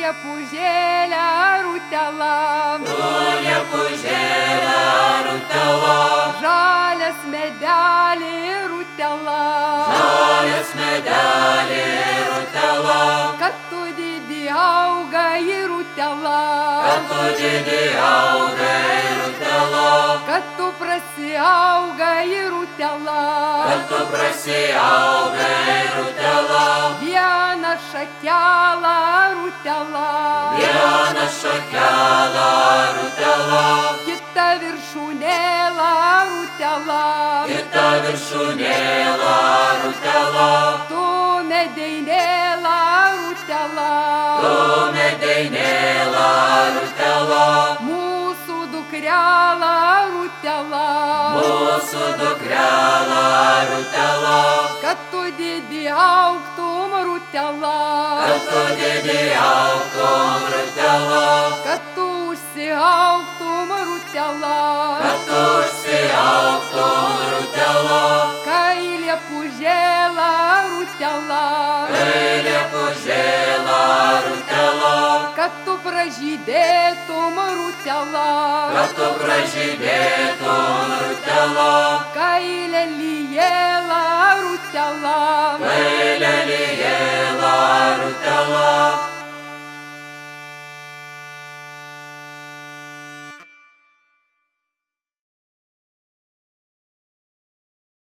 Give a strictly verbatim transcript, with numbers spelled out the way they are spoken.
liepužėlę rutelą, tu liepužėlę rutelą, žalias medelį rutelą, žalias medelį rutelą, kad tu didį auga į rutelą, kad tu didį auga į rutelą, kad tu prasiauga į rutelą, kad tu prasiauga į rutelą, vieną šakelą rutelą, vieną šakelą rutelą, kita viršūnėlą rutelą, kita viršūnėlą rutelą, tu medeinėlą rutelą, tu medeinėlą rutelą, mūsų dukrelą rutelą, mūsų dukrelą rutelą, kad tu didį augtum rutelą, kad tu didį augtum rutelą, kad tu užsiaugtum rutelą, kad tu užsiaugtum rutelą, kai liepužėlą rutelą, kai liepužėlą rutelą, kad tu pražydėtum rutelą, kad tu pražydėtum rutelą, kai lelijėlą rutelą, kai lelijėlą rutelą,